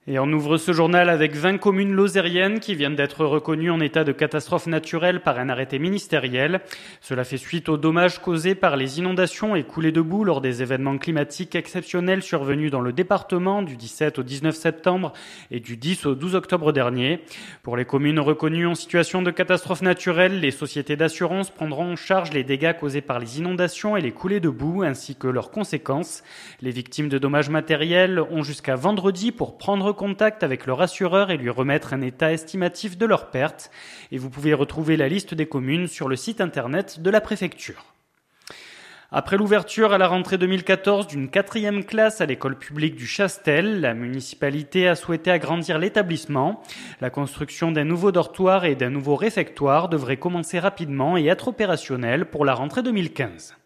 Et on ouvre ce journal avec 20 communes lozériennes qui viennent d'être reconnues en état de catastrophe naturelle par un arrêté ministériel. Cela fait suite aux dommages causés par les inondations et coulées de boue lors des événements climatiques exceptionnels survenus dans le département du 17 au 19 septembre et du 10 au 12 octobre dernier. Pour les communes reconnues en situation de catastrophe naturelle, les sociétés d'assurance prendront en charge les dégâts causés par les inondations et les coulées de boue ainsi que leurs conséquences. Les victimes de dommages matériels ont jusqu'à vendredi pour prendre contact avec leur assureur et lui remettre un état estimatif de leurs pertes. Et vous pouvez retrouver la liste des communes sur le site internet de la préfecture. Après l'ouverture à la rentrée 2014 d'une 4e classe à l'école publique du Chastel, la municipalité a souhaité agrandir l'établissement. La construction d'un nouveau dortoir et d'un nouveau réfectoire devrait commencer rapidement et être opérationnelle pour la rentrée 2015.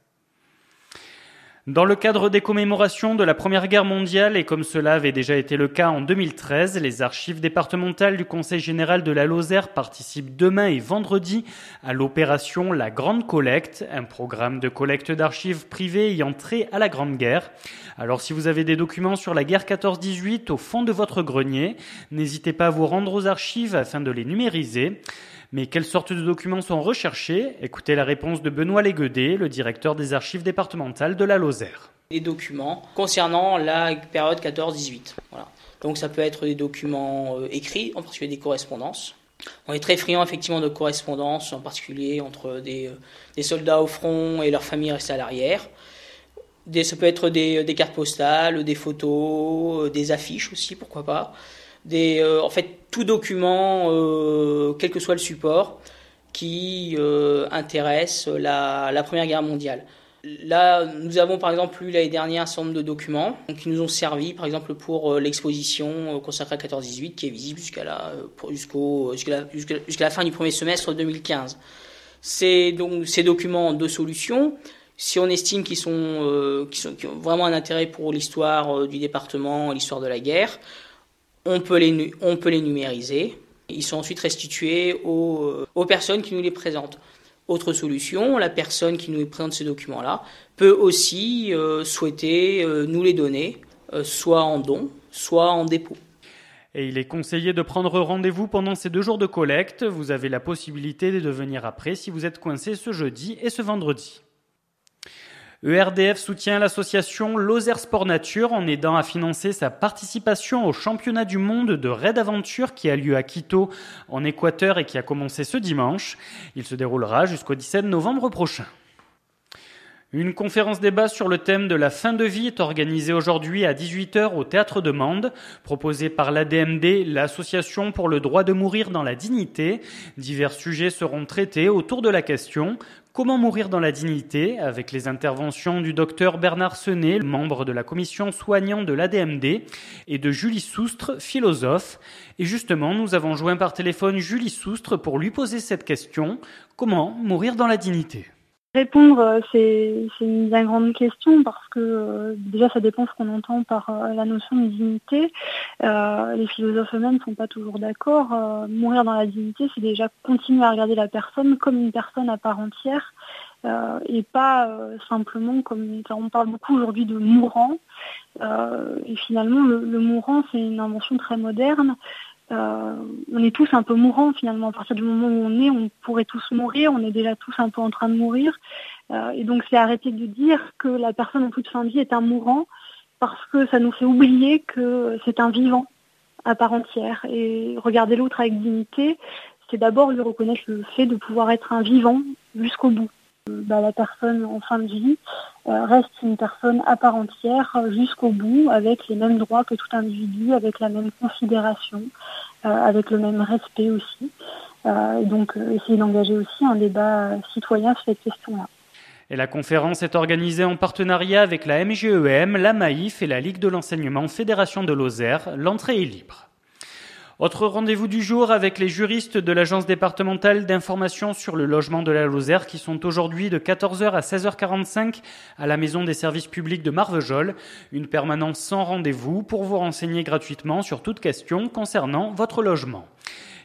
Dans le cadre des commémorations de la Première Guerre mondiale, et comme cela avait déjà été le cas en 2013, les archives départementales du Conseil général de la Lozère participent demain et vendredi à l'opération La Grande Collecte, un programme de collecte d'archives privées ayant trait à la Grande Guerre. Alors si vous avez des documents sur la guerre 14-18 au fond de votre grenier, n'hésitez pas à vous rendre aux archives afin de les numériser. Mais quelles sortes de documents sont recherchés ? Écoutez la réponse de Benoît Léguedet, le directeur des archives départementales de la Lozère. Des documents concernant la période 14-18. Voilà. Donc ça peut être des documents écrits, en particulier des correspondances. On est très friand effectivement de correspondances, en particulier entre des soldats au front et leurs familles restées à l'arrière. Ça peut être des cartes postales, des photos, des affiches aussi, pourquoi pas. En fait, tout document, quel que soit le support, qui intéresse la Première Guerre mondiale. Là, nous avons par exemple eu l'année dernière un certain nombre de documents qui nous ont servi, par exemple, pour l'exposition consacrée à 14-18, qui est visible jusqu'à la fin du premier semestre 2015. C'est donc ces documents en 2 solutions. Si on estime qui ont vraiment un intérêt pour l'histoire du département, l'histoire de la guerre, on peut les numériser. Ils sont ensuite restitués aux personnes qui nous les présentent. Autre solution, la personne qui nous présente ces documents-là peut aussi souhaiter nous les donner, soit en don, soit en dépôt. Et il est conseillé de prendre rendez-vous pendant ces 2 jours de collecte. Vous avez la possibilité de venir après si vous êtes coincé ce jeudi et ce vendredi. ERDF soutient l'association Lozère Sport Nature en aidant à financer sa participation au championnat du monde de raid aventure qui a lieu à Quito en Équateur et qui a commencé ce dimanche. Il se déroulera jusqu'au 17 novembre prochain. Une conférence débat sur le thème de la fin de vie est organisée aujourd'hui à 18h au Théâtre de Mende, proposée par l'ADMD, l'Association pour le droit de mourir dans la dignité. Divers sujets seront traités autour de la question « Comment mourir dans la dignité ?» avec les interventions du docteur Bernard Senet, membre de la commission soignante de l'ADMD, et de Julie Soustre, philosophe. Et justement, nous avons joint par téléphone Julie Soustre pour lui poser cette question « Comment mourir dans la dignité ?» Répondre, c'est une bien grande question parce que déjà ça dépend ce qu'on entend par la notion de dignité. Les philosophes eux-mêmes ne sont pas toujours d'accord. Mourir dans la dignité, c'est déjà continuer à regarder la personne comme une personne à part entière et pas simplement comme on parle beaucoup aujourd'hui de mourant. Et finalement, le mourant, c'est une invention très moderne. On est tous un peu mourants finalement. À partir du moment où on pourrait tous mourir, on est déjà tous un peu en train de mourir. Et donc c'est arrêter de dire que la personne en toute fin de vie est un mourant parce que ça nous fait oublier que c'est un vivant à part entière. Et regarder l'autre avec dignité, c'est d'abord lui reconnaître le fait de pouvoir être un vivant jusqu'au bout. La personne en fin de vie reste une personne à part entière jusqu'au bout, avec les mêmes droits que tout individu, avec la même considération, avec le même respect aussi. Donc essayer d'engager aussi un débat citoyen sur cette question-là. Et la conférence est organisée en partenariat avec la MGEM, la Maïf et la Ligue de l'enseignement Fédération de Lozère. L'entrée est libre. Autre rendez-vous du jour avec les juristes de l'Agence départementale d'information sur le logement de la Lozère qui sont aujourd'hui de 14h à 16h45 à la Maison des services publics de Marvejols. Une permanence sans rendez-vous pour vous renseigner gratuitement sur toute question concernant votre logement.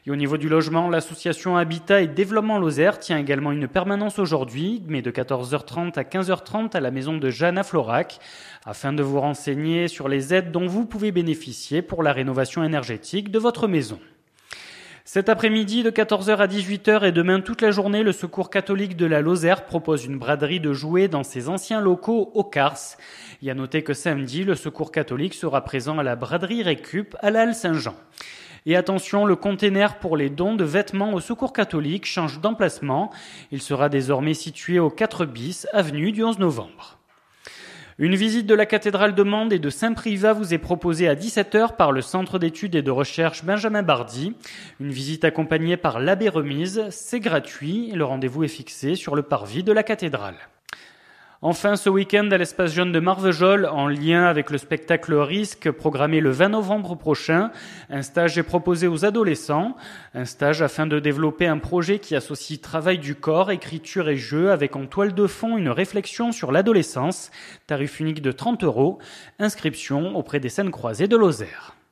Et au niveau du logement, l'association Habitat et Développement Lozère tient également une permanence aujourd'hui, mais de 14h30 à 15h30 à la maison de Jeanne à Florac, afin de vous renseigner sur les aides dont vous pouvez bénéficier pour la rénovation énergétique de votre maison. Cet après-midi, de 14h à 18h et demain toute la journée, le Secours catholique de la Lozère propose une braderie de jouets dans ses anciens locaux au Cars. Il y a noté que samedi, le Secours catholique sera présent à la braderie Récup à la Halle Saint-Jean. Et attention, le container pour les dons de vêtements au Secours catholique change d'emplacement. Il sera désormais situé au 4 bis, avenue du 11 novembre. Une visite de la cathédrale de Mende et de Saint-Privat vous est proposée à 17h par le Centre d'études et de recherche Benjamin Bardy. Une visite accompagnée par l'abbé Remise, c'est gratuit et le rendez-vous est fixé sur le parvis de la cathédrale. Enfin, ce week-end à l'espace jeune de Marvejols, en lien avec le spectacle Risque programmé le 20 novembre prochain, un stage est proposé aux adolescents. Un stage afin de développer un projet qui associe travail du corps, écriture et jeu avec en toile de fond une réflexion sur l'adolescence. Tarif unique de 30 €. Inscription auprès des scènes croisées de Lozère.